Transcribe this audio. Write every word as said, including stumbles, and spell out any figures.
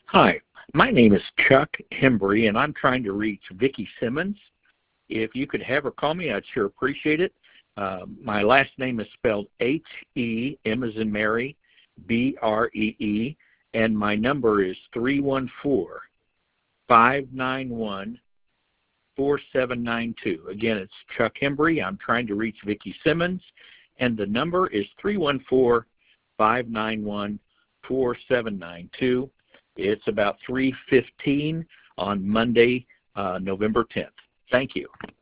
Hi, my name is Chuck Hembry, and I'm trying to reach Vicki Simmons. If you could have her call me, I'd sure appreciate it. Uh, my last name is spelled H E, M as in Mary, B R E E, and my number is three one four, five nine one, four seven nine two. Again, it's Chuck Hembry. I'm trying to reach Vicki Simmons, and the number is three one four, five nine one, four seven nine two. It's about three fifteen on Monday, uh, November tenth. Thank you.